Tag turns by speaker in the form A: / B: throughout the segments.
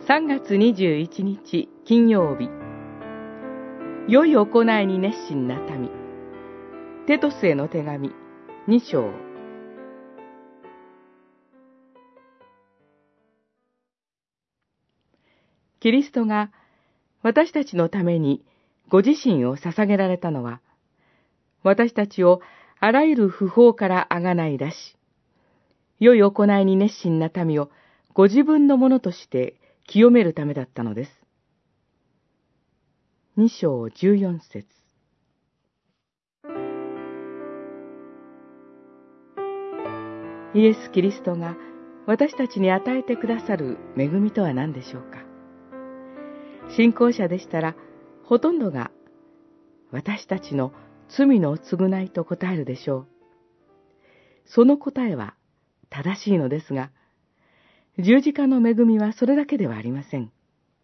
A: 3月21日金曜日、良い行いに熱心な民。テトスへの手紙2章。キリストが私たちのためにご自身を捧げられたのは、私たちをあらゆる不法からあがない出し、良い行いに熱心な民をご自分のものとして清めるためだったのです。2章14節。イエス・キリストが私たちに与えてくださる恵みとは何でしょうか。信仰者でしたら、ほとんどが私たちの罪の償いと答えるでしょう。その答えは正しいのですが、十字架の恵みはそれだけではありません。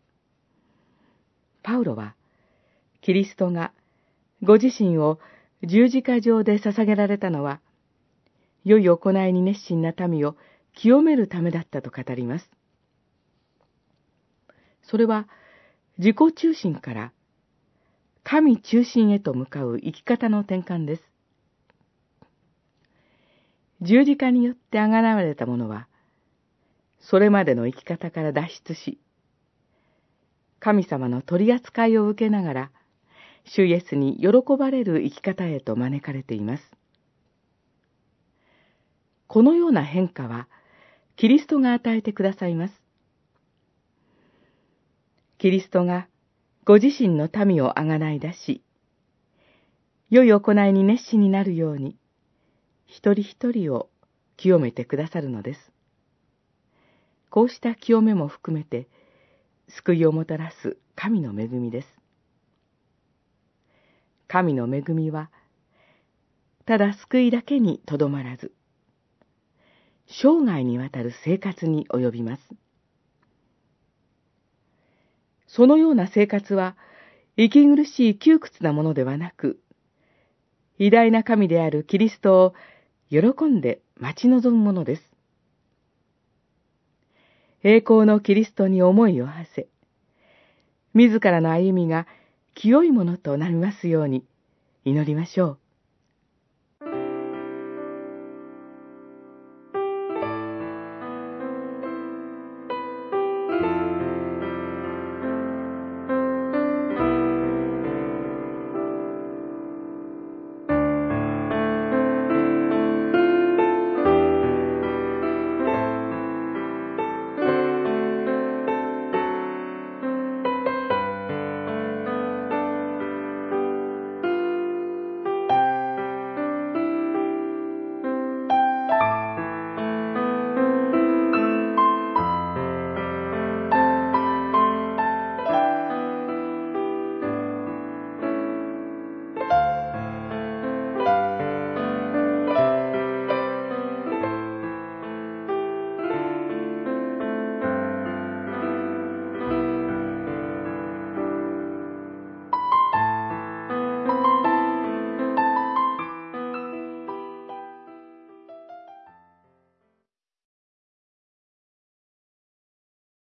A: パウロは、キリストがご自身を十字架上で捧げられたのは、良い行いに熱心な民を清めるためだったと語ります。それは、自己中心から神中心へと向かう生き方の転換です。十字架によってあがなわれた者は、それまでの生き方から脱出し、神様の取り扱いを受けながら、主イエスに喜ばれる生き方へと招かれています。このような変化は、キリストが与えてくださいます。キリストがご自身の民をあがない出し、良い行いに熱心になるように、一人一人を清めてくださるのです。こうした清めも含めて、救いをもたらす神の恵みです。神の恵みは、ただ救いだけにとどまらず、生涯にわたる生活に及びます。そのような生活は、息苦しい窮屈なものではなく、偉大な神であるキリストを喜んで待ち望むものです。栄光のキリストに思いを馳せ、自らの歩みが清いものとなりますように祈りましょう。